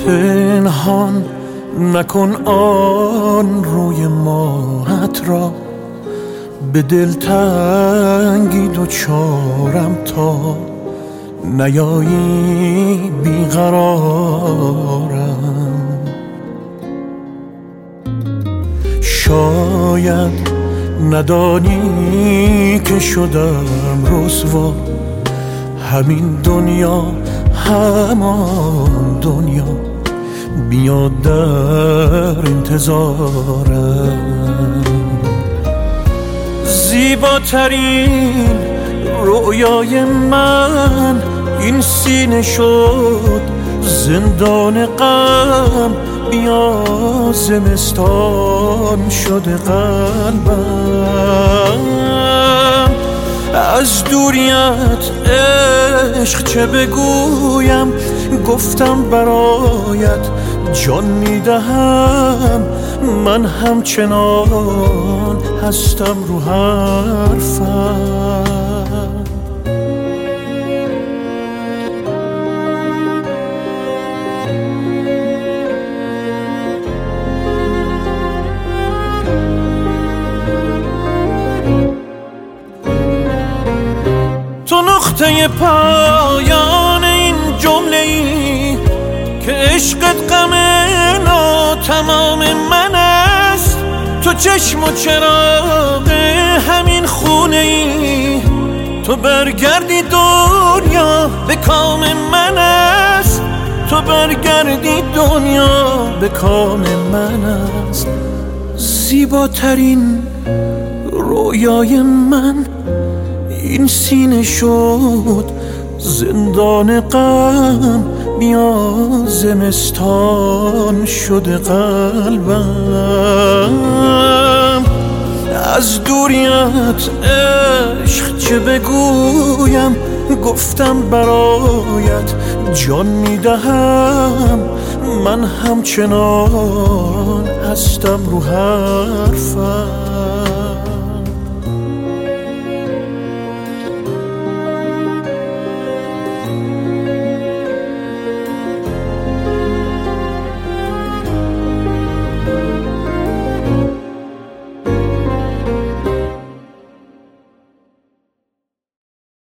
پنهان نکن آن روی ماهت را، به دلتنگی دوچارم تا نیایی بیقرارم. شاید ندانی که شدم رسوا، همین دنیا همان دنیا بیاد در انتظارم. زیباترین رویای من این سینه شد زندان غم، بیا زمستان شده قلبم. از دوریت عشق چه بگویم، گفتم برایت جان میدهم. من همچنان هستم رو حرفم. تو نقطه پایان این جمله ای که عشقت غم تمام من است. تو چشم و چراغ همین خونه ای، تو برگردی دنیا به کام من است. تو برگردی دنیا به کام من است. زیباترین رویای من این سینه شد زندان غم، بیا زمستان شده قلبم. از دوریت عشق چه بگویم، گفتم برایت جان میدهم. من همچنان هستم رو حرفم.